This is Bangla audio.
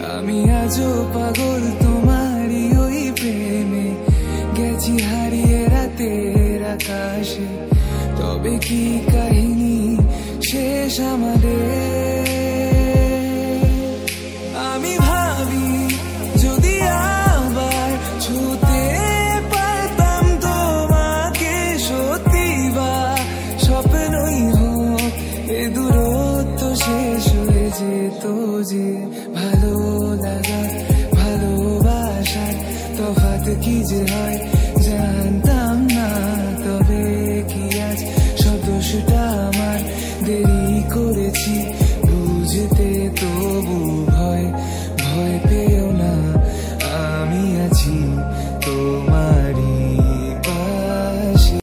আমি আজও পাগল তোমারই ওই প্রেমে, গেছি হারিয়ে রাতের আকাশে। তবে কি কাহিনী শেষ আমাদের? আমি ভাবি যদি আবার ছুতে পারতাম তোমাকে, সত্যি বা স্বপ্নই হোক এ দূরত্ব শেষ হয়ে যেত যে। ভালো লাগা ভালোবাসার তফাৎ কি যে হয়